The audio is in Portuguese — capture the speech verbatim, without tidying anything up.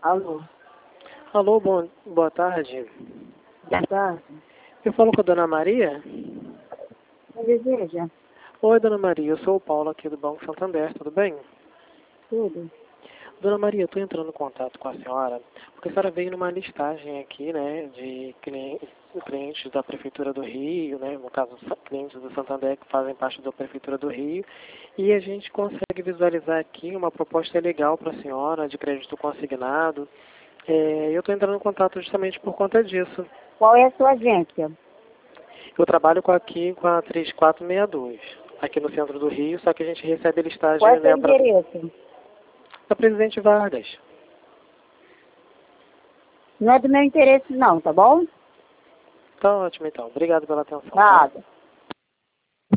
Alô, Alô, bom, boa tarde. boa tarde. Eu falo com a dona Maria? Você deseja? Oi, dona Maria, eu sou o Paulo aqui do Banco Santander, tudo bem? Tudo? Dona Maria, eu estou entrando em contato com a senhora, porque a senhora veio numa listagem aqui, né, de clientes, clientes da Prefeitura do Rio, né, no caso, clientes do Santander que fazem parte da Prefeitura do Rio, e a gente consegue visualizar aqui uma proposta legal para a senhora, de crédito consignado. É, eu estou entrando em contato justamente por conta disso. Qual é a sua agência? Eu trabalho com aqui com a três quatro seis dois, aqui no centro do Rio, só que a gente recebe a listagem, Qual é o seu né, pra, endereço? da Presidente Vargas. Não é do meu interesse não, tá bom? Tá ótimo então. Obrigado pela atenção. Tá? Nada.